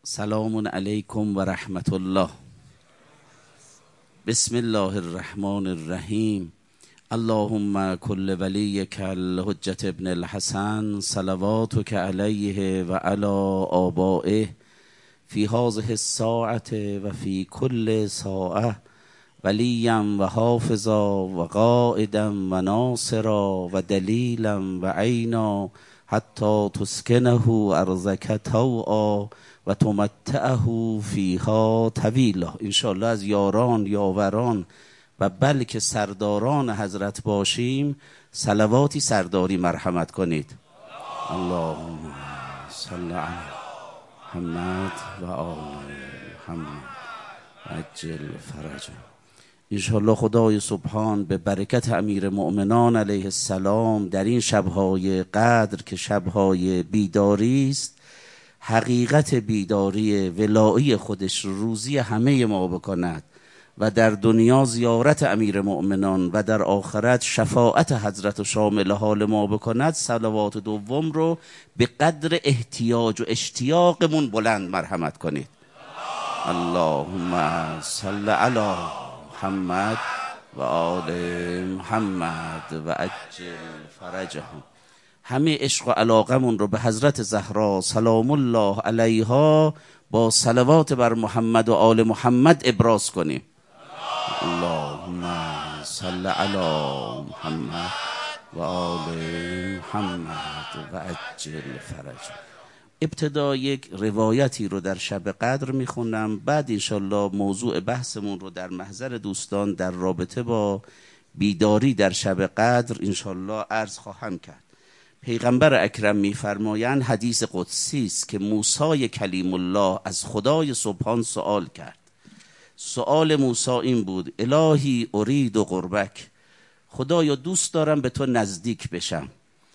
سلام علیکم و رحمت الله. بسم الله الرحمن الرحیم. اللهم کل ولیک الحجة ابن الحسن صلواتک علیه و علی آبائه فی هذه الساعة و فی کل ساعة ولیا و حافظا و قائدا و ناصرا و دلیلا و عینا حتی تسکنه ارضک طوعا و تمتعه فیها طویلا. انشاءالله از یاران، یاوران و بلکه سرداران حضرت باشیم. صلواتی سرداری مرحمت کنید. اللهم صل علی محمد و آل محمد عجل فرجه. انشاءالله خدای سبحان به برکت امیر مؤمنان علیه السلام در این شبهای قدر که شبهای بیداری است، حقیقت بیداری ولایی خودش روزی همه ما بکند و در دنیا زیارت امیر مؤمنان و در آخرت شفاعت حضرت و شامل حال ما بکند. صلوات دوم رو به قدر احتیاج و اشتیاقمون بلند مرحمت کنید. اللهم صل علی محمد و آل محمد و عجل فرجهم. همه عشق و علاقمون رو به حضرت زهرا سلام الله علیها با صلوات بر محمد و آل محمد ابراز کنیم. اللهم صل علی محمد و آل محمد و عجل فرجهم. ابتدا یک روایتی رو در شب قدر میخونم، بعد انشالله موضوع بحثمون رو در محضر دوستان در رابطه با بیداری در شب قدر انشالله عرض خواهم کرد. پیغمبر اکرم میفرمایند حدیث قدسی است که موسی کلیم الله از خدای سبحان سوال کرد. سوال موسی این بود: الهی ارید و قربک، خدایا دوست دارم به تو نزدیک بشم.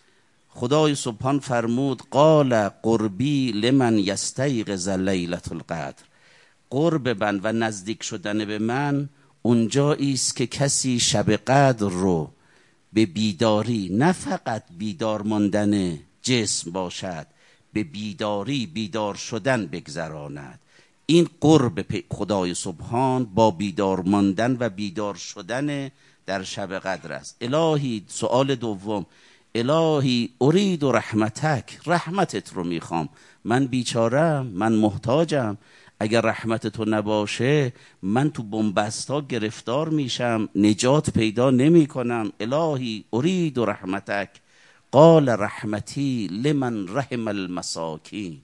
خدای سبحان فرمود: قال قربی لمن یستیقظ لیلة القدر، قرب من و نزدیک شدن به من اونجایی است که کسی شب قدر رو به بیداری، نه فقط بیدار ماندن جسم باشد، به بیداری بیدار شدن بگذراند. این قرب خدای سبحان با بیدار ماندن و بیدار شدن در شب قدر است. الهی، سوال دوم، الهی ارید و رحمتک، رحمتت رو میخوام، من بیچارم، من محتاجم، اگر رحمت تو نباشه من تو بنبستا گرفتار میشم، نجات پیدا نمی کنم. الهی ارید و رحمتک. قال رحمتی لمن رحم المساکین،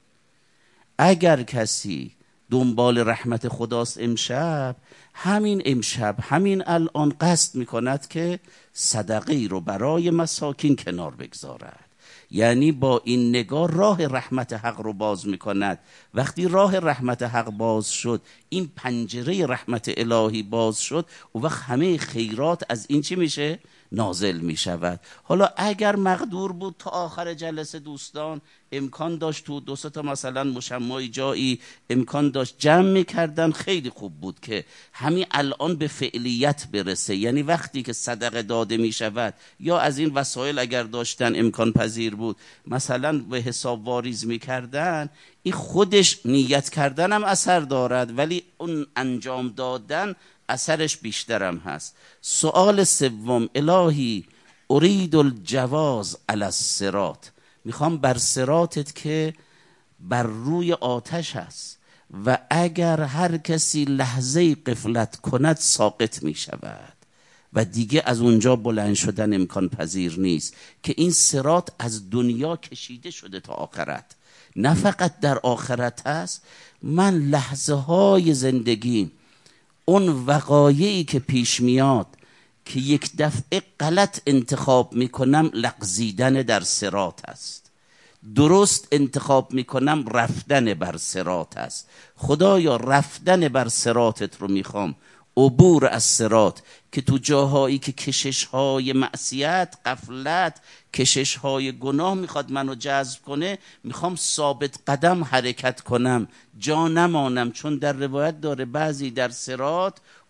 اگر کسی دنبال رحمت خداست امشب، همین امشب، همین الان قصد میکند که صدقه رو برای مساکین کنار بگذارد، یعنی با این نگاه راه رحمت حق رو باز میکند. وقتی راه رحمت حق باز شد، این پنجره رحمت الهی باز شد، و وقت همه خیرات از این چی میشه؟ نازل میشود. حالا اگر مقدور بود تا آخر جلسه دوستان امکان داشت تو دو سه تا مثلا مشمعی جایی امکان داشت جمع میکردن، خیلی خوب بود که همین الان به فعلیت برسه. یعنی وقتی که صدقه داده میشود یا از این وسایل اگر داشتن امکان پذیر بود مثلا به حساب واریز میکردن، این خودش نیت کردن هم اثر دارد، ولی اون انجام دادن اثرش بیشترم هست. سوال سوم: الهی ارید الجواز علی الصراط، میخوام بر صراطت که بر روی آتش است و اگر هر کسی لحظه غفلت کند ساقط میشود و دیگه از اونجا بلند شدن امکان پذیر نیست، که این صراط از دنیا کشیده شده تا آخرت، نه فقط در آخرت هست. من لحظه های زندگی، اون وقایعی که پیش میاد که یک دفعه غلط انتخاب میکنم، لغزیدن در صراط است. درست انتخاب میکنم، رفتن بر صراط است. خدایا رفتن بر صراطت رو میخوام، عبور از صراط، که تو جاهایی که کشش‌های معصیت، غفلت، کشش‌های گناه میخواد منو جذب کنه، میخوام ثابت قدم حرکت کنم، جا نمانم. چون در روایت داره بعضی در صراط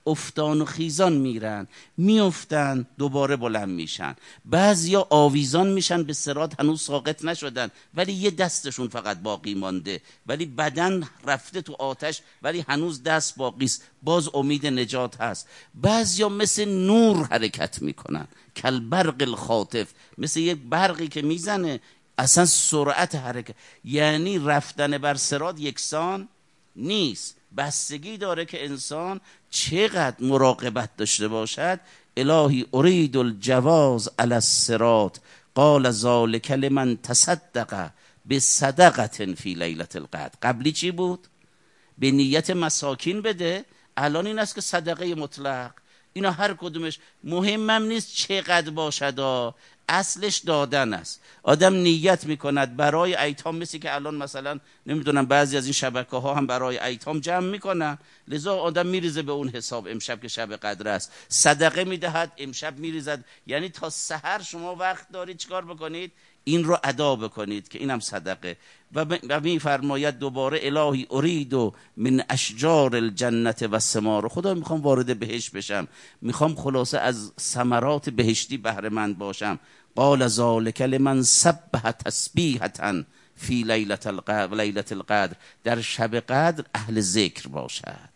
افتان و خیزان میرن، میافتن دوباره بلند میشن. بعضیا آویزان میشن به صراط، هنوز ساقط نشدن ولی یه دستشون فقط باقی مانده، ولی بدن رفته تو آتش ولی هنوز دست باقی است، باز امید نجات هست. بعضیا مثل نور حرکت میکنن، کالبرق الخاطف، مثل یک برقی که میزنه، اصلا سرعت حرکت، یعنی رفتن بر صراط یکسان نیست، بستگی داره که انسان چقدر مراقبت داشته باشد. الهی ارید الجواز علی الصراط قال ذلک لمن تصدق بصدقه فی لیلة القدر. قبلی چی بود؟ به نیت مساکین بده، الان این است که صدقه مطلق. اینا هر کدومش مهمم نیست چقدر باشد، اصلش دادن است. آدم نیت میکند برای ایتام، مثل که الان مثلا نمیدونم بعضی از این شبکه ها هم برای ایتام جمع میکنن، لذا آدم میریزه به اون حساب. امشب که شب قدر است صدقه میدهد، امشب میریزد، یعنی تا سحر شما وقت دارید چیکار بکنید؟ این رو ادا بکنید که اینم صدقه. و میفرماید دوباره الهی ارید من اشجار الجنه و الثمار. خدا میخوام وارد بهشت بشم، میخوام خلاصه از ثمرات بهشتی بهره مند باشم. قال ذلک لمن سبح تسبیحة فی لیلة القدر. در شب قدر اهل ذکر باشد.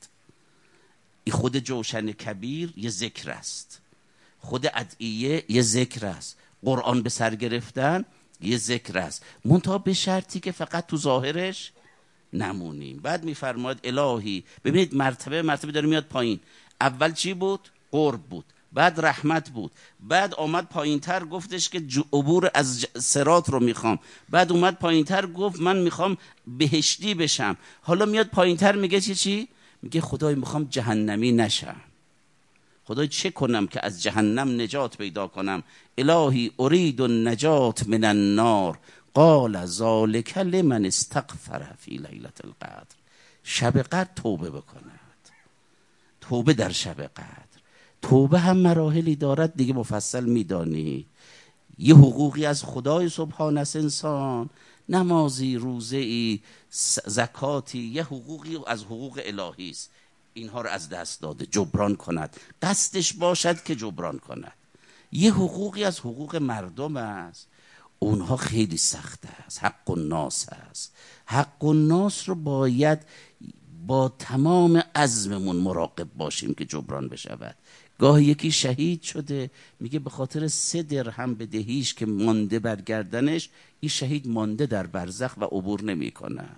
این خود جوشن کبیر یه ذکر است، خود ادعیه یه ذکر است، قرآن به سر گرفتن یه ذکر است، منتها به شرطی که فقط تو ظاهرش نمونیم. بعد میفرماید الهی، ببینید مرتبه داره میاد پایین. اول چی بود؟ قرب بود، بعد رحمت بود، بعد آمد پایین تر گفتش که عبور از صراط رو میخوام، بعد اومد پایین تر گفت من میخوام بهشتی بشم. حالا میاد پایین تر میگه چی؟ میگه خدای میخوام جهنمی نشم. خدای چه کنم که از جهنم نجات پیدا کنم؟ الهی ارید النجات من النار قال ذلک لمن استغفر فی لیلة القدر. شب قدر توبه بکند. توبه در شب قدر، توبه هم مراحلی دارد دیگه مفصل میدانی. یه حقوقی از خدای سبحانه است انسان، نمازی، روزه‌ای، زکاتی، یه حقوقی از حقوق الهی است. اینها رو از دست داده، جبران کند، قصدش باشد که جبران کند. یه حقوقی از حقوق مردم است، اونها خیلی سخت است، حق الناس است. حق الناس رو باید با تمام عزممون مراقب باشیم که جبران بشود. گاهی یکی شهید شده، میگه به خاطر 3 درهم بدهیش که مانده بر گردنش، این شهید مانده در برزخ و عبور نمی کند،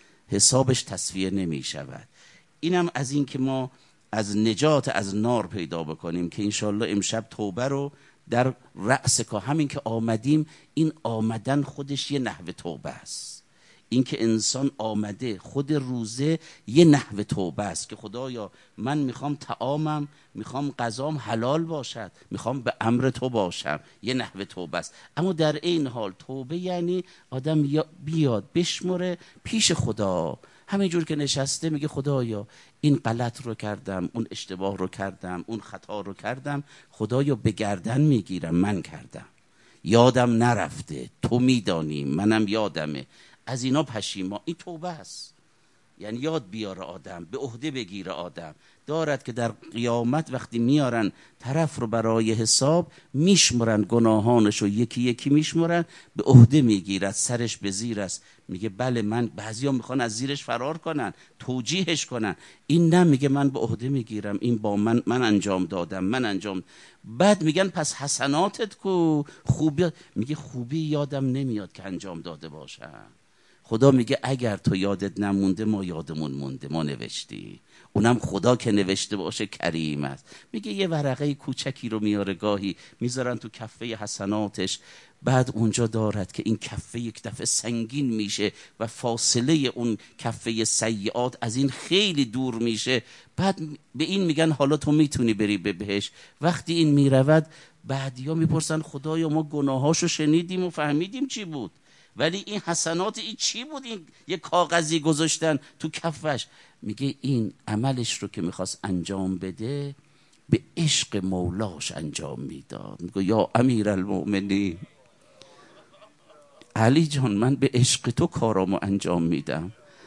حسابش تصفیه نمی شود. اینم از این که ما از نجات از نار پیدا بکنیم که انشالله امشب توبه رو در رأس که همین که آمدیم، این آمدن خودش یه نحو توبه است. این که انسان آمده، خود روزه یه نحو توبه است که خدایا من میخوام طعامم، میخوام غذام حلال باشد، میخوام به امر تو باشم، یه نحو توبه است. اما در این حال توبه یعنی آدم بیاد بشمره پیش خدا، همینجور که نشسته میگه خدایا این غلط رو کردم، اون اشتباه رو کردم، اون خطا رو کردم، خدایا به گردن میگیرم، من کردم، یادم نرفته، تو میدانی، منم یادمه، از اینا پشیمان. این توبه است. یعنی یاد بیاره آدم، به عهده بگیره آدم، دارد که در قیامت وقتی میارن طرف رو برای حساب، میشمرن گناهانش رو یکی یکی میشمرن، به عهده میگیرد، سرش به زیر است، میگه بله من. بعضیا میخوان از زیرش فرار کنن، توجیهش کنن، این نه، میگه من به عهده میگیرم، این با من انجام دادم، من انجام. بعد میگن پس حسناتت کو؟ خوبی؟ میگه خوبی یادم نمیاد که انجام داده باشم. خدا میگه اگر تو یادت نمونده، ما یادمون مونده، ما نوشتی. اونم خدا که نوشته باشه کریم است. میگه یه ورقه کوچکی رو میاره گاهی میذارن تو کفه حسناتش، بعد اونجا دارد که این کفه یک دفعه سنگین میشه و فاصله اون کفه سیئات از این خیلی دور میشه. بعد به این میگن حالا تو میتونی بری به بهشت. وقتی این میرود، بعدیا میپرسن خدایا ما گناهاشو شنیدیم و فهمیدیم چی بود، ولی این حسنات این چی بود؟ این یه کاغذی گذاشتن تو کفش. میگه این عملش رو که میخواست انجام بده، به عشق مولاش انجام میداد. میگه یا امیرالمؤمنین علی جان، من به عشق تو کارامو انجام میدم.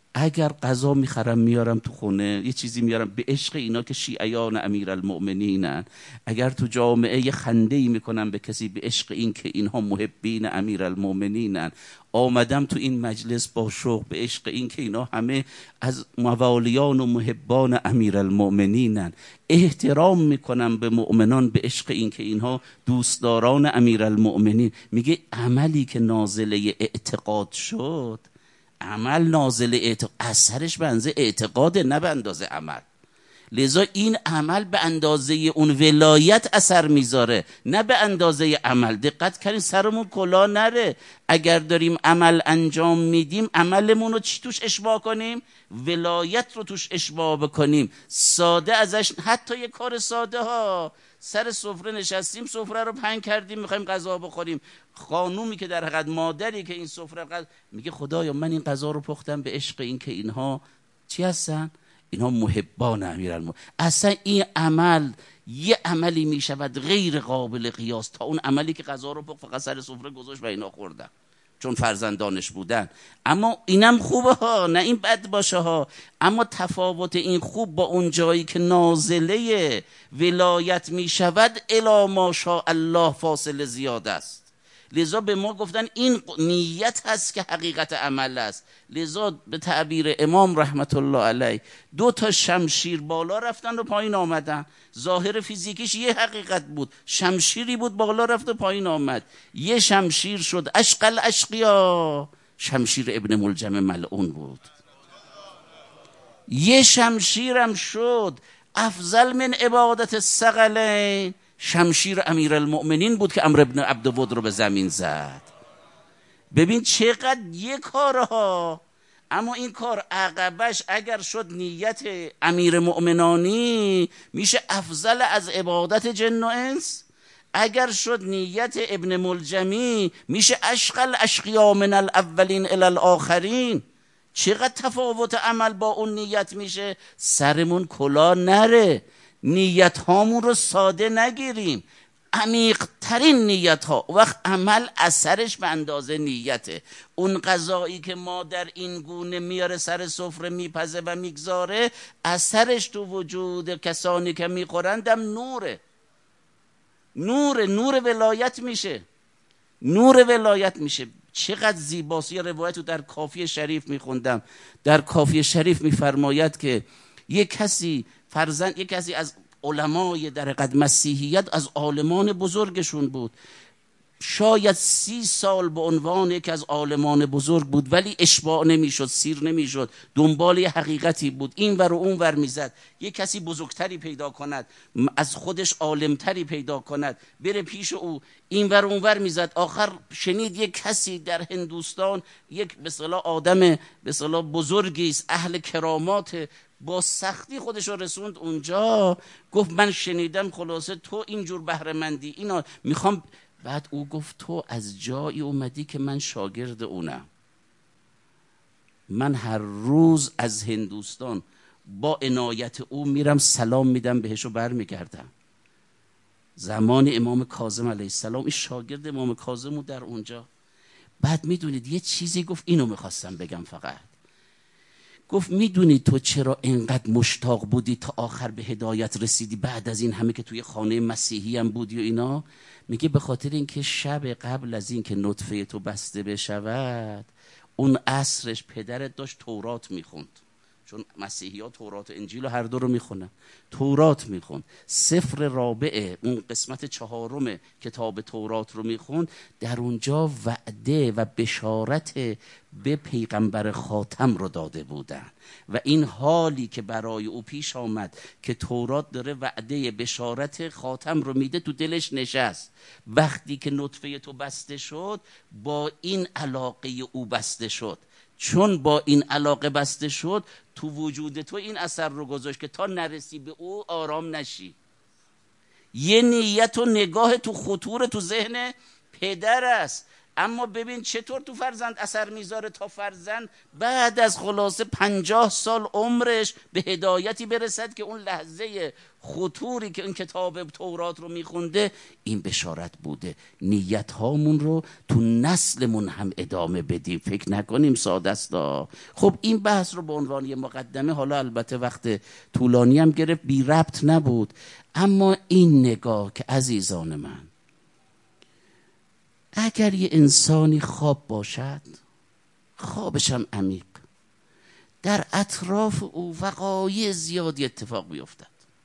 اگر غذا میخرم میارم تو خونه، یه چیزی میارم به عشق اینا که شیعیان امیرالمؤمنینن، اگر تو جامعه یه خنده‌ای میکنم به کسی به عشق این که اینها محبین امیرالمؤمنینن، آمدم تو این مجلس با شوق به عشق این که اینا همه از موالیان و محبان امیرالمؤمنینن، احترام میکنم به مؤمنان به عشق این که اینها دوستداران امیرالمؤمنین. میگه عملی که نازله اعتقاد شد، عمل نازل اعتقاد، اثرش به اندازه اعتقاد، نه به اندازه عمل. لذا این عمل به اندازه اون ولایت اثر میذاره، نه به اندازه عمل. دقت کنین سرمون کلا نره. اگر داریم عمل انجام میدیم، عملمون رو چی توش اشباع کنیم؟ ولایت رو توش اشباع بکنیم. ساده ازش، حتی یه کار ساده ها، سر سفره نشستیم، سفره رو پهن کردیم، میخوایم غذا بخوریم، خانومی که در حقیقت مادری که این سفره میگه خدایا من این غذا رو پختم به عشق این که اینها چی هستن؟ اینها محبان امیرالمؤمنین. اصلا این عمل یه عملی میشود غیر قابل قیاس تا اون عملی که غذا رو پخت فقط سر سفره گذاشت و اینا خوردن چون فرزندانش بودن. اما اینم خوبه ها، نه این بد باشه ها، اما تفاوت این خوب با اون جایی که نازله ولایت میشود الی ماشاء الله فاصله زیاد است. لذا به ما گفتن این نیت هست که حقیقت عمل است. لذا به تعبیر امام رحمت الله علیه 2 تا شمشیر بالا رفتن و پایین آمدن. ظاهر فیزیکیش یه حقیقت بود، شمشیری بود بالا رفت و پایین آمد. یه شمشیر شد اشقل اشقیا، شمشیر ابن ملجم ملعون بود. یه شمشیرم شد افضل من عبادت الثقلین، شمشیر امیرالمؤمنین بود که عمرو بن عبدود رو به زمین زد. ببین چقدر یه کارها، اما این کار عقبش اگر شد نیت امیر مؤمنانی میشه افضل از عبادت جن و انس، اگر شد نیت ابن ملجمی میشه اشقل اشقیا من الاولین الی الاخرین. چقدر تفاوت عمل با اون نیت میشه. سرمون کلا نره، نیت هامون رو ساده نگیریم، عمیق ترین نیت ها. وقت عمل اثرش به اندازه نیته. اون غذایی که ما در این گونه میاره سر سفره میپزه و میگذاره، اثرش تو وجود کسانی که میخورندم نوره، نور ولایت میشه، نور ولایت میشه. چقدر زیباست. یه روایت رو در کافی شریف میخوندم، در کافی شریف میفرماید که یک کسی از علمای در حقیقت مسیحیت از عالمان بزرگشون بود، شاید 30 سال به عنوان یکی از عالمان بزرگ بود، ولی اشباع نمیشد، سیر نمیشد، دنبال یه حقیقتی بود، این ور و اون ور میزد. یه کسی بزرگتری پیدا کند، از خودش عالمتری پیدا کند، بره پیش او، این ور و اون ور میزد. آخر شنید یک کسی در هندوستان، یک به اصطلاح آدم به اصطلاح بزرگی است، اهل کرامات، با سختی خودش رو رسوند اونجا، گفت من شنیدم خلاصه تو اینجور بهره مندی، اینا میخوام. بعد او گفت تو از جایی اومدی که من شاگرد اونم، من هر روز از هندوستان با عنایت او میرم سلام میدم بهش و برمیگردم. زمان امام کاظم علیه السلام این شاگرد امام کاظم بود در اونجا. بعد میدونید یه چیزی گفت، اینو میخواستم بگم فقط. گفت میدونی تو چرا اینقدر مشتاق بودی تا آخر به هدایت رسیدی بعد از این همه که توی خانه مسیحی هم بودی و اینا؟ میگه به خاطر اینکه شب قبل از این که نطفه تو بسته بشود، اون عصرش پدرت داشت تورات میخوند، چون مسیحی ها تورات و انجیل و هر دو رو میخونن. تورات میخوند، سفر رابعه اون قسمت 4 کتاب تورات رو میخوند. در اونجا وعده و بشارت به پیغمبر خاتم رو داده بودن و این حالی که برای او پیش آمد که تورات داره وعده بشارت خاتم رو میده تو دلش نشست. وقتی که نطفه تو بسته شد با این علاقه او بسته شد، چون با این علاقه بسته شد تو وجود تو این اثر رو گذاشت که تا نرسی به او آرام نشی. یه نیت و نگاه تو خطور تو ذهن پدر است. اما ببین چطور تو فرزند اثر میذاره تا فرزند بعد از خلاصه 50 سال عمرش به هدایتی برسد که اون لحظه خطوری که اون کتاب تورات رو میخونده این بشارت بوده. نیت هامون رو تو نسلمون هم ادامه بدیم، فکر نکنیم ساده است. خب این بحث رو به عنوان یه مقدمه، حالا البته وقت طولانی هم گرفت، بی ربط نبود، اما این نگاه که عزیزان من، اگر یه انسانی خواب باشد، خوابش هم عمیق، در اطراف او وقایع زیادی اتفاق بیفتد،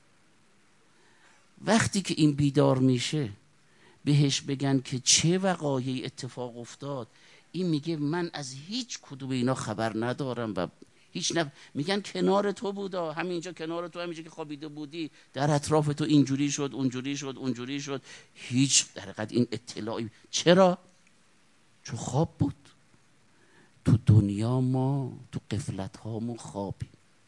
وقتی که این بیدار میشه بهش بگن که چه وقایعی اتفاق افتاد، این میگه من از هیچ کدوم اینا خبر ندارم و میگن کنار تو بودا، همینجا کنار تو، همینجا که خوابیده بودی در اطراف تو اینجوری شد، اونجوری شد، اونجوری شد، هیچ در حقیقت این اطلاعی. چرا؟ چون خواب بود. تو دنیا ما تو غفلت هامون خوابیم.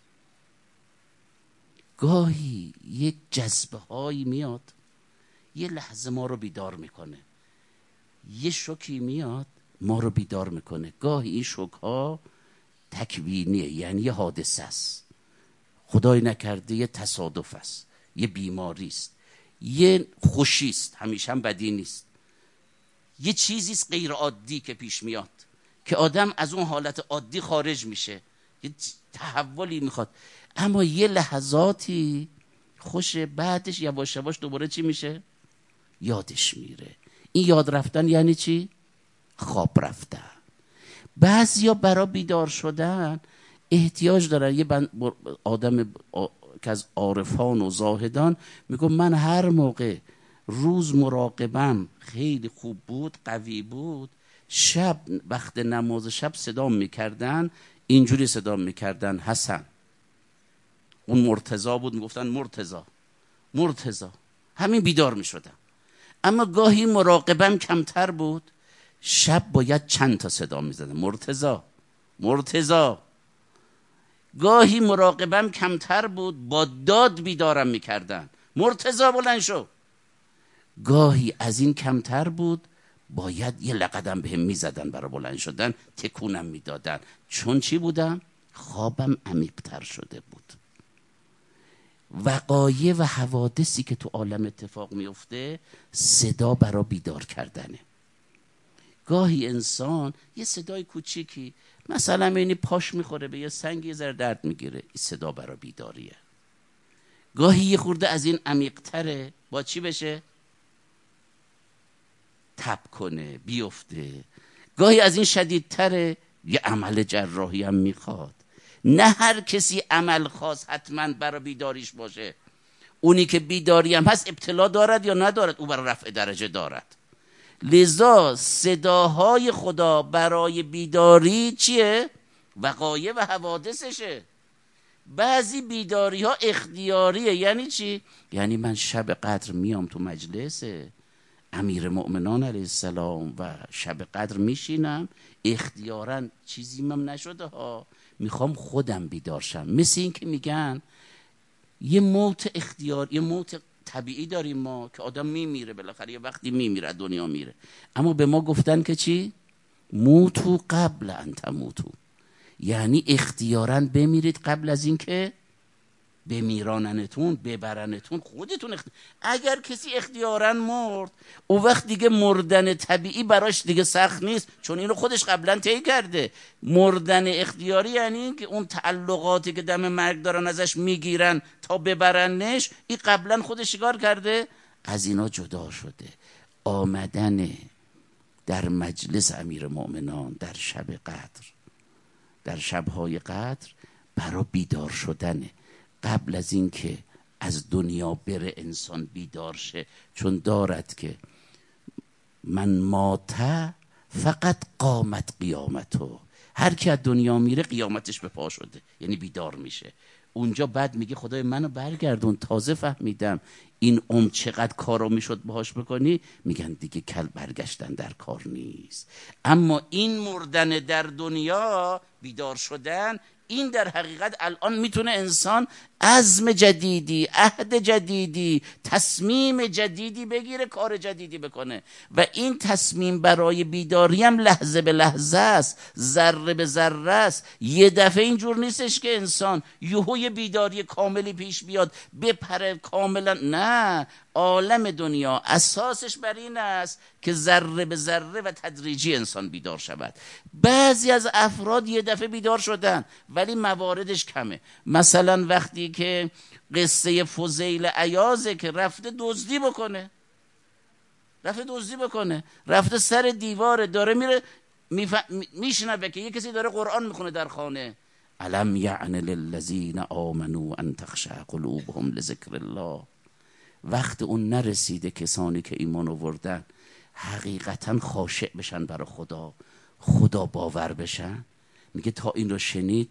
گاهی یک جذبه هایی میاد یه لحظه ما رو بیدار میکنه، یه شوکی میاد ما رو بیدار میکنه. گاهی این شوک ها تکوینیه، یعنی یه حادثه است، خدای نکرده یه تصادف است، یه بیماری است، یه خوشی است، همیشه هم بدی نیست، یه چیزی است غیر عادی که پیش میاد که آدم از اون حالت عادی خارج میشه، یه تحولی میخواد. اما یه لحظاتی خوشه، بعدش یواش یواش دوباره چی میشه؟ یادش میره. این یاد رفتن یعنی چی؟ خواب رفتن. بعضیا برای بیدار شدن احتیاج دارن. یه آدم که از عارفان و زاهدان میگه من هر موقع روز مراقبم خیلی خوب بود، قوی بود، شب وقت نماز شب صدا میکردن، اینجوری صدا میکردن حسن، اون مرتضی بود، میگفتن مرتضی، همین بیدار میشدم. اما گاهی مراقبم کمتر بود، شب باید چند تا صدا میزدم، مرتضی. گاهی مراقبم کمتر بود، با داد بیدارم میکردن، مرتضی بلند شو. گاهی از این کمتر بود، باید یه لقدم بهم میزدن برای بلند شدن، تکونم میدادن. چون چی بودم؟ خوابم عمیق‌تر شده بود. وقایع و حوادثی که تو عالم اتفاق میفته صدا برای بیدار کردنه. گاهی انسان یه صدای کوچیکی، مثلا اینی پاش میخوره به یه سنگ، یه ذره درد میگیره، این صدا برای بیداریه. گاهی یه خورده از این عمیق‌تره، با چی بشه؟ تب کنه، بیفته. گاهی از این شدیدتره، یه عمل جراحی هم میخواد. نه هر کسی عمل خاص حتما برای بیداریش باشه. اونی که بیداری هم هست ابتلا دارد یا ندارد، او برای رفع درجه دارد. لذا صداهای خدا برای بیداری چیه؟ وقایع و حوادثشه. بعضی بیداری ها اختیاریه. یعنی چی؟ یعنی من شب قدر میام تو مجلس امیر مؤمنان علیه السلام و شب قدر میشینم، اختیاراً چیزی من نشده ها، میخوام خودم بیدار شم. مثل این که میگن یه موت اختیار، یه موت طبیعی داریم ما که آدم میمیره، بالاخره یه وقتی میمیره، دنیا میره. اما به ما گفتن که چی؟ موتو قبل ان تموتو، یعنی اختیاراً بمیرید قبل از این که بمیراننتون، ببرنتون. خودتون اگر کسی اختیاراً مرد، او وقت دیگه مردن طبیعی براش دیگه سخت نیست، چون اینو خودش قبلا طی کرده. مردن اختیاری یعنی که اون تعلقاتی که دم مرگ دارن ازش میگیرن تا ببرنش، این قبلا خودش چیکار کرده؟ از اینا جدا شده. آمدن در مجلس امیر مؤمنان در شب قدر، در شبهای قدر، برای بیدار شدنه. قبل از این که از دنیا بره انسان بیدار شه، چون دارد که من ماته فقط قامت قیامتو، هر کی از دنیا میره قیامتش به پا شده، یعنی بیدار میشه. اونجا بعد میگه خدای منو برگردون، تازه فهمیدم این چقدر کارو میشد باهاش بکنی. میگن دیگه کل برگشتن در کار نیست. اما این مردن در دنیا، بیدار شدن، این در حقیقت الان میتونه انسان عزم جدیدی، عهد جدیدی، تصمیم جدیدی بگیره، کار جدیدی بکنه. و این تصمیم برای بیداری هم لحظه به لحظه است، ذره به ذره است. یه دفعه اینجور نیستش که انسان یهوی بیداری کاملی پیش بیاد بپره کاملا. نه، عالم دنیا اساسش بر این است که ذره به ذره و تدریجی انسان بیدار شود. بعضی از افراد یه دفعه بیدار شدن ولی مواردش کمه. مثلا وقتی که قصه فضیل عیاضه که رفته دزدی بکنه، رفته سر دیواره، داره میره میشنوه که یه کسی داره قرآن میخونه در خانه. الم یعن للذین آمنوا ان تخشع قلوبهم لذکر الله. وقت اون نرسیده کسانی که ایمان آوردن حقیقتا خاشع بشن برای خدا باور بشن؟ میگه تا این رو شنید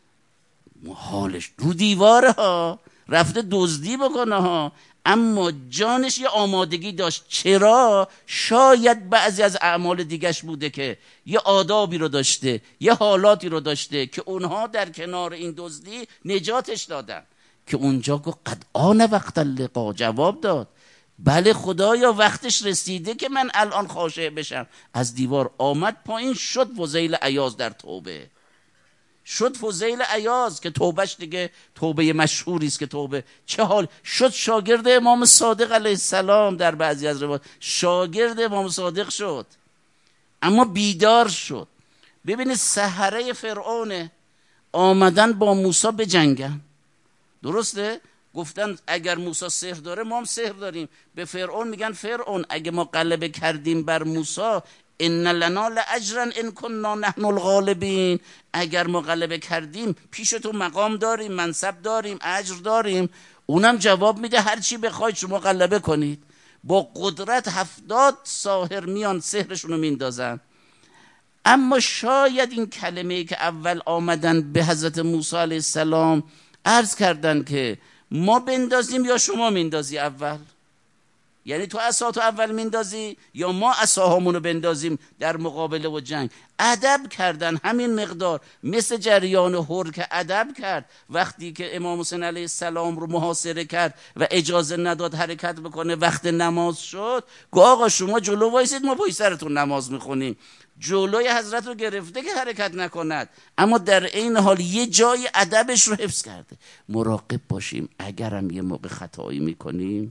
حالش رو دیواره ها، رفته دزدی بکنه ها، اما جانش یه آمادگی داشت. چرا؟ شاید بعضی از اعمال دیگش بوده که یه آدابی رو داشته، یه حالاتی رو داشته که اونها در کنار این دزدی نجاتش دادن، که اونجا گفت قد آن وقت اللقا، جواب داد بله خدایا وقتش رسیده که من الان خاشع بشم. از دیوار آمد پایین، شد فضیل عیاض در توبه. شد فضیل عیاض که توبهش دیگه توبه مشهوری است که توبه چه حال شد. شاگرد امام صادق علیه السلام، در بعضی از روایات شاگرد امام صادق شد، اما بیدار شد. ببینید سحره فرعون آمدن با موسی بجنگن، درسته؟ گفتن اگر موسی سحر داره ما هم سحر داریم. به فرعون میگن فرعون اگه ما غلبه کردیم بر موسی ان لنا لاجرا ان كنا نحن الغالبین، اگر ما غلبه کردیم پیش تو مقام داریم، منصب داریم، اجر داریم. اونم جواب میده هر چی بخواید شما غلبه کنید. با قدرت 70 ساحر میان سحرشونو میندازن. اما شاید این کلمه‌ای که اول آمدن به حضرت موسی علیه السلام عرض کردن که ما بندازیم یا شما میندازی اول، یعنی تو عصاتو اول میندازی یا ما عصاهامونو بندازیم در مقابله و جنگ. ادب کردن همین مقدار، مثل جریان هور که ادب کرد وقتی که امام حسین علیه السلام رو محاصره کرد و اجازه نداد حرکت بکنه. وقت نماز شد گفت آقا شما جلو وایسید ما پای سرتون نماز میخونیم. جلوی حضرت رو گرفته که حرکت نکند، اما در این حال یه جای ادبش رو حفظ کرده. مراقب باشیم اگرم یه موقع خطایی میکنیم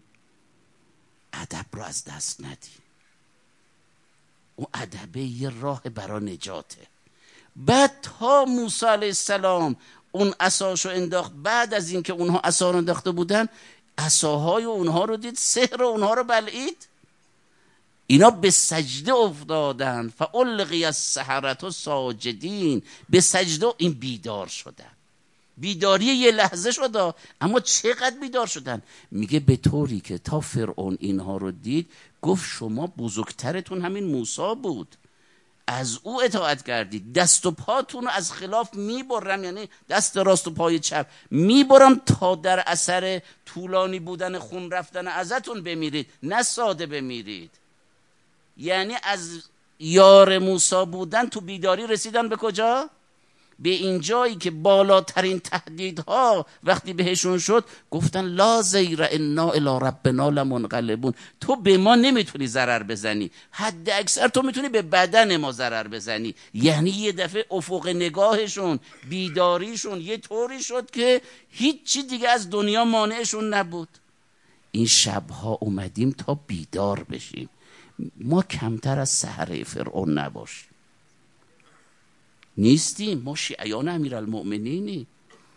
ادب رو از دست ندیم. اون ادبه یه راه برای نجاته. بعد تا موسی علیه السلام اون عصاشو انداخت، بعد از این که اونها عصا رو انداخته بودن عصاهای اونها رو دید، سحر اونها رو بلعید، اینا به سجده افتادن. فالقی السحرة ساجدین، به سجده این بیدار شدن. بیداری یه لحظه شد، اما چقدر بیدار شدن. میگه به طوری که تا فرعون اینها رو دید گفت شما بزرگترتون همین موسی بود، از او اطاعت کردید، دست و پاتون رو از خلاف میبرم، یعنی دست راست و پای چپ میبرم تا در اثر طولانی بودن خون رفتن ازتون بمیرید، نه ساده بمیرید. یعنی از یار موسی بودن تو بیداری رسیدن به کجا؟ به این جایی که بالاترین تهدیدها وقتی بهشون شد گفتن لا زیر انا الی ربنا لمنقلبون. تو به ما نمیتونی ضرر بزنی، حد اکثر تو میتونی به بدن ما ضرر بزنی. یعنی یه دفعه افق نگاهشون، بیداریشون یه طوری شد که هیچی دیگه از دنیا مانعشون نبود. این شبها اومدیم تا بیدار بشیم، ما کمتر از سحره فرعون نباشیم. نیستیم، ما شیعیان امیرالمؤمنینی.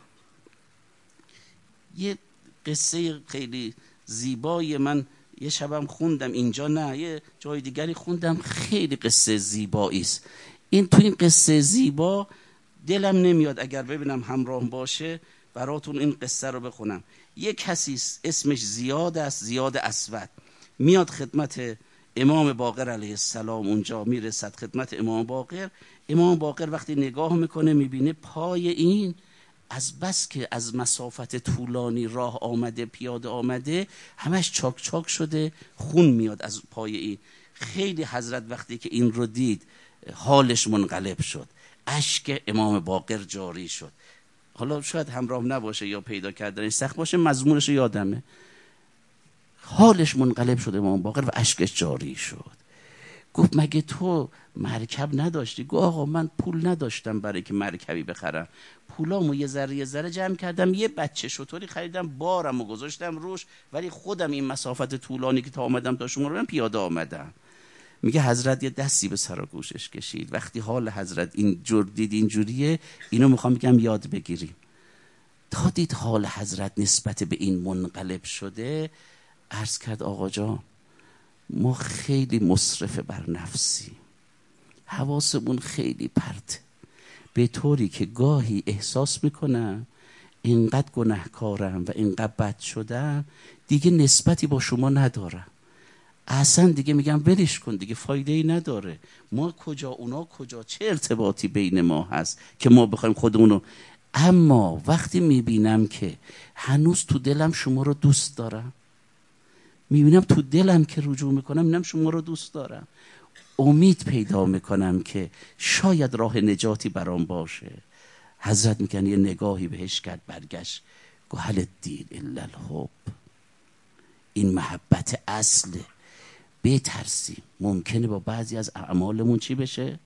یه قصه خیلی زیبای من یه شبم خوندم، اینجا نه یه جای دیگری خوندم، خیلی قصه زیبایی است. این تو این قصه زیبا دلم نمیاد اگر ببینم همراه باشه براتون این قصه رو بخونم. یه کسی اسمش زیاد است، زیاد اسود، میاد خدمت امام باقر علیه السلام، اونجا میرسد خدمت امام باقر. امام باقر وقتی نگاه میکنه میبینه پای این از بس که از مسافت طولانی راه آمده، پیاده آمده، همش چاک چاک شده، خون میاد از پای این. خیلی حضرت وقتی که این رو دید حالش منقلب شد. اشک امام باقر جاری شد. حالا شاید همراه نباشه یا پیدا کردنش سخت باشه، مضمونش یادمه. حالش منقلب شد امام باقر و اشکش جاری شد. گفت مگه تو مرکب نداشتی؟ گفت آقا من پول نداشتم برای که مرکبی بخرم، پولامو یه ذره جمع کردم، یه بچه شطوری خریدم، بارمو گذاشتم روش، ولی خودم این مسافت طولانی که تا آمدم تا شما رو من پیاده آمدم. میگه حضرت یه دستی به سر و گوشش کشید. وقتی حال حضرت اینجور دید اینجوریه، اینو میخوام بگم یاد بگیریم. تا دید حال حضرت نسبت به این منقلب شده، عرض کرد آقا جان ما خیلی مصرف بر نفسی، حواسمون خیلی پرته، به طوری که گاهی احساس میکنم اینقدر گناهکارم و اینقدر بد شدم دیگه نسبتی با شما ندارم، اصلا دیگه میگم ولش کن دیگه، فایده ای نداره، ما کجا اونا کجا، چه ارتباطی بین ما هست که ما بخوایم خودمونو. اما وقتی میبینم که هنوز تو دلم شما رو دوست دارم، میبینم تو دلم که رجوع میکنم میبینم شما رو دوست دارم، امید پیدا میکنم که شاید راه نجاتی برام باشه. حضرت میگن یه نگاهی بهش کرد، برگشت گفت هل الدین الا الحب، این محبت اصله. بترسیم ممکنه با بعضی از اعمالمون چی بشه،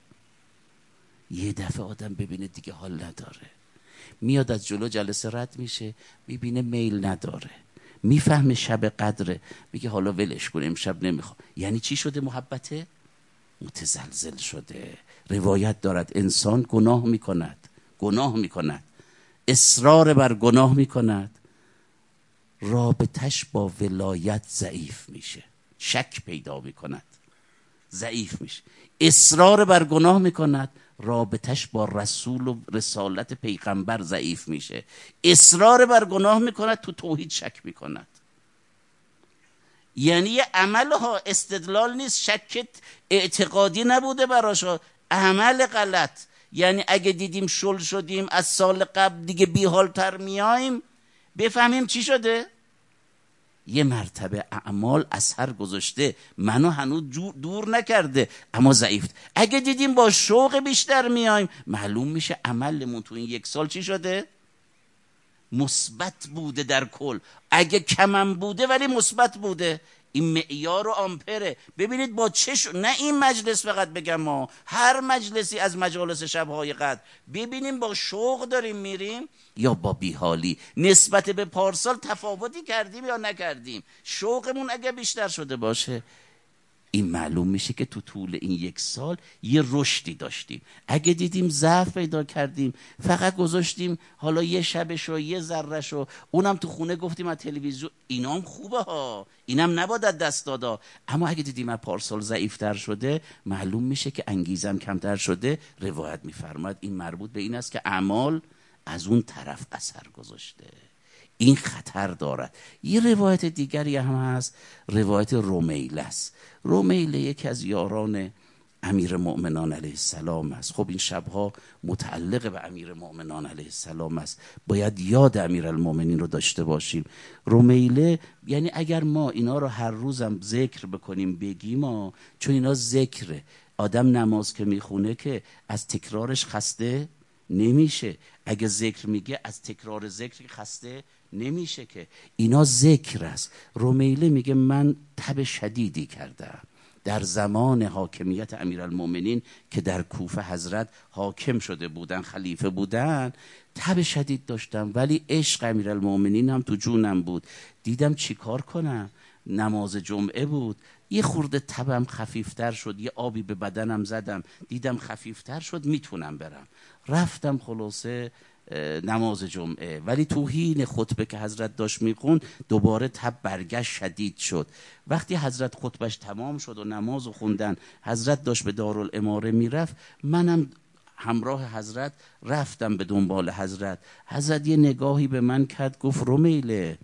یه دفعه آدم ببینه دیگه حال نداره، میاد از جلو جلسه رد میشه میبینه میل نداره، میفهمه شب قدره، میگه حالا ولش کن امشب نمیخوام. یعنی چی شده؟ محبته متزلزل شده. روایت دارد انسان گناه میکند، اصرار بر گناه میکند، رابطش با ولایت ضعیف میشه، شک پیدا میکند، ضعیف میشه، اصرار بر گناه میکند، رابطش با رسول و رسالت پیغمبر ضعیف میشه، اصرار بر گناه میکند، تو توحید شک میکند. یعنی یه عمل ها استدلال نیست، شک اعتقادی نبوده براش، عمل غلط. یعنی اگه دیدیم شل شدیم از سال قبل دیگه بیحال تر میاییم، بفهمیم چی شده، یه مرتبه اعمال اثر گذاشته، منو هنوز دور نکرده اما ضعیف. اگه دیدیم با شوق بیشتر میایم، معلوم میشه عملمون تو این 1 سال چی شده، مثبت بوده در کل. اگه کمم بوده ولی مثبت بوده. این معیار و آمپره. ببینید با نه این مجلس فقط بگم، ما هر مجلسی از مجالس شبهای قدر ببینیم با شوق داریم میریم یا با بیحالی، نسبت به پارسال تفاوتی کردیم یا نکردیم. شوقمون اگه بیشتر شده باشه، این معلوم میشه که تو طول این 1 سال یه رشدی داشتیم. اگه دیدیم ضعف پیدا کردیم، فقط گذاشتیم حالا یه شبشو یه ذرهشو، اونم تو خونه گفتیم از تلویزیون، اینام خوبه ها، اینم نباید از دست دادا. اما اگه دیدیم از پارسال ضعیفتر شده، معلوم میشه که انگیزم کمتر شده. روایت میفرماد این مربوط به این است که اعمال از اون طرف اثر گذاشته، این خطر دارد. یه روایت دیگری هم هست، روایت رمیله است. رمیله یکی از یاران امیر مؤمنان علیه السلام است. خب این شبها متعلق به امیر مؤمنان علیه السلام است، باید یاد امیر المؤمنین رو داشته باشیم. رمیله یعنی اگر ما اینا رو هر روزم ذکر بکنیم بگیم، چون اینا ذکره، آدم نماز که میخونه که از تکرارش خسته نمیشه، اگه ذکر میگه از تکرار ذکر خسته نمیشه، که اینا ذکر است. رمیله میگه من تب شدیدی کردم در زمان حاکمیت امیرالمومنین که در کوفه حضرت حاکم شده بودن، خلیفه بودن، تب شدید داشتم، ولی عشق امیرالمومنین هم تو جونم بود. دیدم چی کار کنم، نماز جمعه بود، یه خورده تبم خفیفتر شد، یه آبی به بدنم زدم، دیدم خفیفتر شد میتونم برم، رفتم خلاصه نماز جمعه. ولی تو حین خطبه که حضرت داشت میخون دوباره تب برگشت، شدید شد. وقتی حضرت خطبهش تمام شد و نماز خوندن، حضرت داشت به دارالاماره میرفت، منم همراه حضرت رفتم به دنبال حضرت. حضرت یه نگاهی به من کرد، گفت رمیله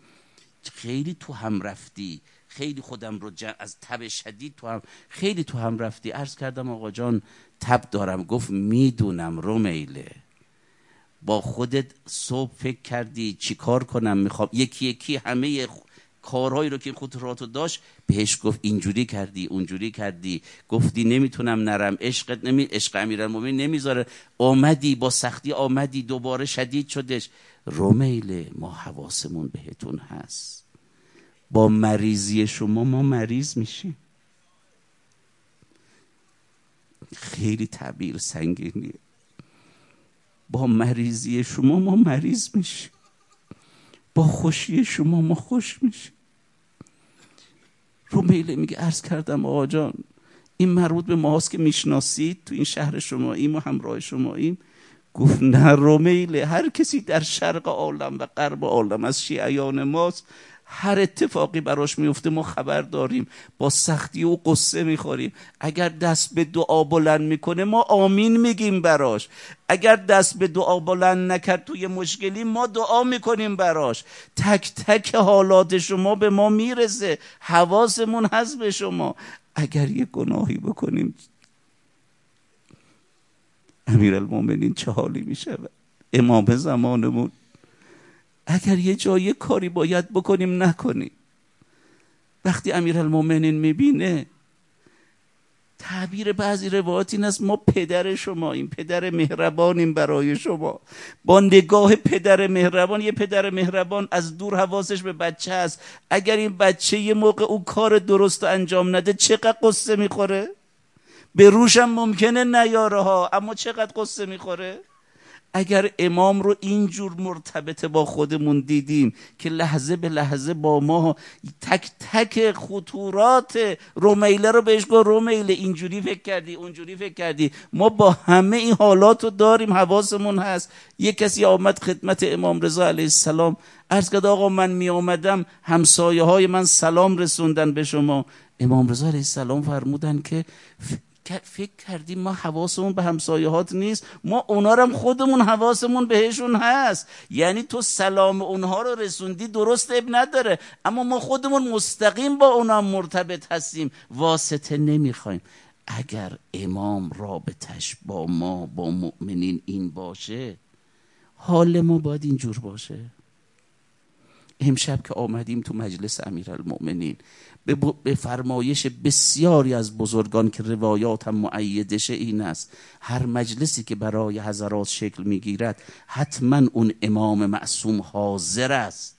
خیلی تو هم رفتی، خیلی خودم رو از تب شدید خیلی تو هم رفتی. عرض کردم آقا جان تب دارم. گفت میدونم رمیله، با خودت صبح فکر کردی چی کار کنم، میخوام یکی یکی همه کارهایی رو که این خطورات رو داشت بهش گفت اینجوری کردی اونجوری کردی، گفتی نمیتونم نرم، عشق امیرالمومنین نمیذاره، آمدی با سختی، آمدی دوباره شدید شدش. رومیل ما حواسمون بهتون هست، با مریضی شما ما مریض میشیم. خیلی تعبیر سنگینیه. با مریضی شما ما مریض میشیم، با خوشی شما ما خوش میشیم. رومیله میگه عرض کردم آقا جان این مربوط به ماست که میشناسید، تو این شهر شماییم و همراه شماییم. گفت نه رومیله، هر کسی در شرق عالم و غرب عالم از شیعیان ماست، هر اتفاقی براش میفته ما خبر داریم، با سختی و قصه میخوریم. اگر دست به دعا بلند میکنه ما آمین میگیم براش، اگر دست به دعا بلند نکرد توی مشکلی ما دعا میکنیم براش. تک تک حالات شما به ما میرسه، حواسمون هست به شما. اگر یه گناهی بکنیم امیرالمومنین چه حالی میشود؟ امام زمانمون اگر یه جایی کاری باید بکنیم نکنیم. وقتی امیرالمومنین میبینه، تعبیر بعضی روایات این است ما پدر شماییم، پدر مهربانیم برای شما. با نگاه پدر مهربان، یه پدر مهربان از دور حواسش به بچه هست، اگر این بچه یه موقع اون کار درست انجام نده چقدر قصه میخوره؟ به روشم ممکنه نیاره ها، اما چقدر قصه میخوره؟ اگر امام رو اینجور مرتبط با خودمون دیدیم که لحظه به لحظه با ما تک تک خطورات رومیله رو بهش گفت رومیله اینجوری فکر کردی اونجوری فکر کردی، ما با همه این حالات رو داریم، حواسمون هست. یک کسی آمد خدمت امام رضا علیه السلام، عرض کرد آقا من می آمدم همسایه های من سلام رسوندن به شما. امام رضا علیه السلام فرمودن که فکر کردیم ما حواسمون به همسایه‌هات نیست، ما اونا رو هم خودمون حواسمون بهشون هست. یعنی تو سلام اونها رو رسوندی درست، اب نداره، اما ما خودمون مستقیم با اونا مرتبط هستیم، واسطه نمیخوایم. اگر امام رابطش با ما با مؤمنین این باشه، حال ما باید اینجور باشه. امشب که آمدیم تو مجلس امیرالمؤمنین، به فرمایش بسیاری از بزرگان که روایات هم مؤیدش این است، هر مجلسی که برای حضرات شکل میگیرد حتما اون امام معصوم حاضر است.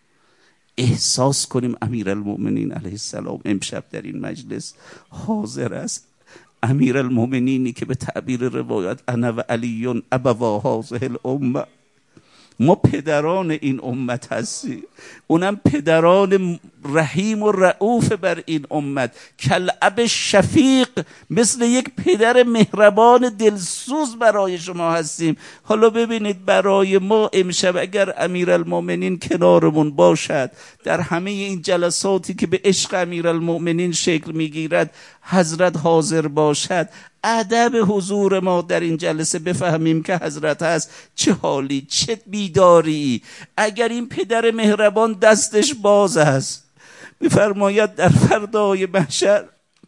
احساس کنیم امیرالمؤمنین علیه السلام امشب در این مجلس حاضر است. امیرالمؤمنینی که به تعبیر روایت انا و علی ابوا هذه الامه، ما پدران این امت هستیم، اونم پدران رحیم و رؤوف بر این امت، کالاب شفیق، مثل یک پدر مهربان دلسوز برای شما هستیم. حالا ببینید برای ما امشب اگر امیرالمؤمنین کنارمون باشد، در همه این جلساتی که به عشق امیرالمؤمنین شکل میگیرد حضرت حاضر باشد، ادب حضور ما در این جلسه بفهمیم که حضرت هست، چه حالی، چه بیداری. اگر این پدر مهربان دستش باز است، میفرماید در فردای محشر،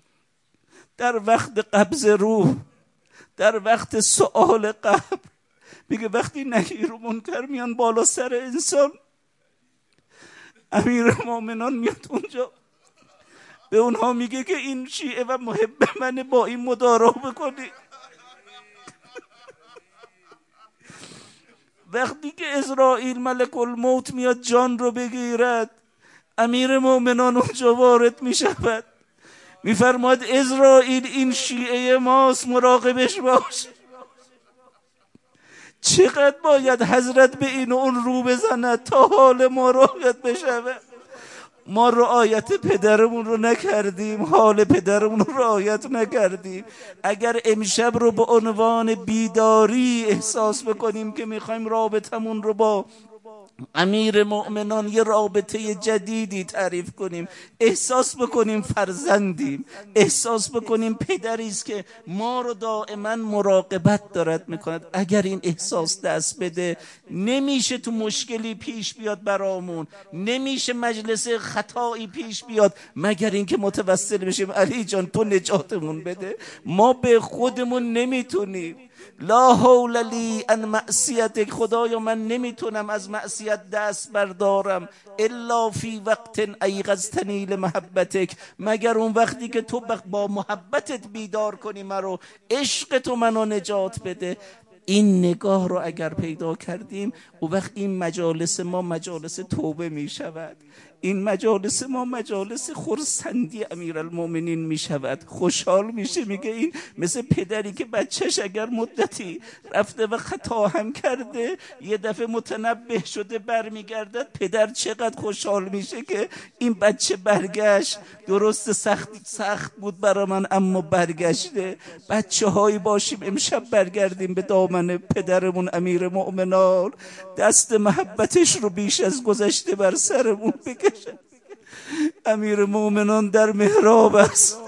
در وقت قبض روح، در وقت سؤال قبر، میگه وقتی نکیر و منکر میان بالا سر انسان، امیرالمؤمنان میاد اونجا به اونها میگه که این شیعه و محب منه، با این مدارا بکنی. وقتی که اسرائیل ملک الموت میاد جان رو بگیرد، امیر مومنان اونجا وارد میشود، میفرماد اسرائیل این شیعه ماست، مراقبش باش. چقدر باید حضرت به این و اون رو بزند تا حال ما رعایت بشود؟ ما رعایت پدرمون رو نکردیم، حال پدرمون رو رعایت نکردیم. اگر امشب رو به عنوان بیداری احساس بکنیم که میخوایم رابطمون رو با امیر مؤمنان یه رابطه جدیدی تعریف کنیم، احساس بکنیم فرزندیم، احساس بکنیم پدری است که ما رو دائما مراقبت دارد میکند، اگر این احساس دست بده نمیشه تو مشکلی پیش بیاد برامون، نمیشه مجلس خطایی پیش بیاد مگر اینکه متوسل بشیم علی جان تو نجاتمون بده. ما به خودمون نمیتونیم. لا حول لی ان معصیتک، خدایا من نمیتونم از معصیت دست بردارم، الا فی وقت ایقظتنی لمحبتک، مگر اون وقتی که تو با محبتت بیدار کنی مرا، عشق تو منو نجات بده. این نگاه رو اگر پیدا کردیم، او وقت این مجالس ما مجالس توبه می شود، این مجالس ما مجالس خرسندی امیرالمومنین می شود. خوشحال میشه، میگه این مثل پدری که بچهش اگر مدتی رفته و خطا هم کرده یه دفعه متنبه شده برمیگردد، پدر چقدر خوشحال میشه که این بچه برگشت، درست سخت بود برای من اما برگشته. بچه هایی باشیم امشب برگردیم به دامن پدرمون امیر مؤمنان، دست محبتش رو بیش از گذشته بر سرمون بکشه. امیر مؤمنان در محراب است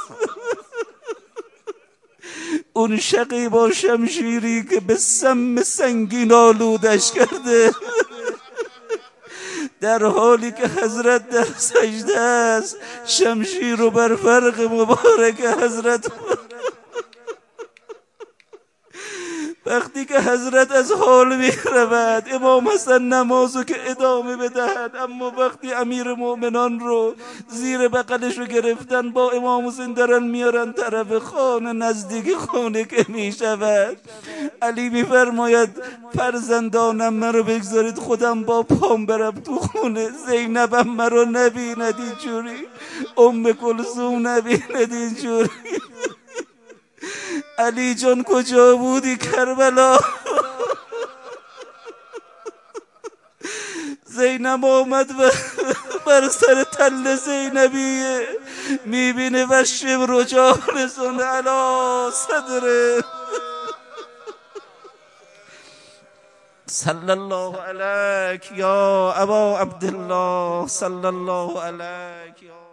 اون شقی با شمشیری که به سم سنگین آلودش کرده، در حالی که حضرت در سجده است، شمشیر رو بر فرق مبارک حضرت. وقتی که حضرت از حال می رود، امام حسن نمازو که ادامه بدهد، اما وقتی امیر مؤمنان رو زیر بغلش رو گرفتن با امام حسین دارن میارن طرف خانه، نزدیک خانه که می شود، علی می فرماید فرزندانم مرا بگذارید خودم با پام برم تو خونه، زینبم مرا نبیند اینجوری، ام کلثوم نبیند اینجوری. علی جان کجا بودی کربلا؟ زینب آمد و بر سر تل زینبیه میبینه و شبر جالسون علی صدره. صلی الله علیک یا ابا عبدالله، صلی الله علیک یا